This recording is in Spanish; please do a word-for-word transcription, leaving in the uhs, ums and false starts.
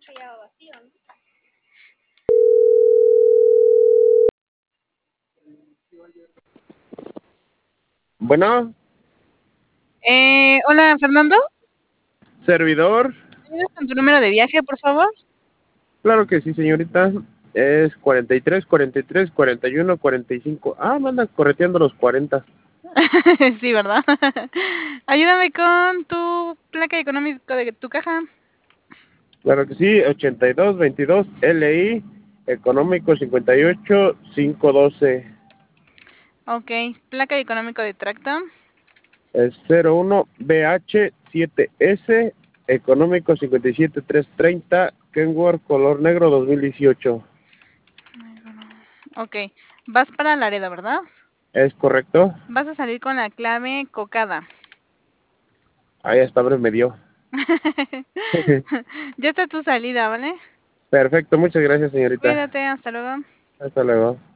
Bueno, Eh, hola, Fernando. servidor. ¿Me ayudas con tu número de viaje, por favor? Claro que sí, señorita. Es cuarenta y tres, cuarenta y tres, cuarenta y uno, cuarenta y cinco. Ah, me anda correteando los cuarenta. Sí, ¿verdad? Ayúdame con tu placa económica de tu caja. Claro que sí, ochenta y dos, veintidós, L I, económico cincuenta y ocho, quinientos doce. Ok, placa económico de tracto. Es cero uno B H siete S, económico cincuenta y siete, trescientos treinta, Kenworth, color negro dos mil dieciocho. Ok, vas para Laredo, ¿verdad? ¿Es correcto? Vas a salir con la clave cocada. Ahí hasta abre me dio. Ya está tu salida, ¿vale? Perfecto, muchas gracias, señorita. Cuídate, hasta luego. Hasta luego.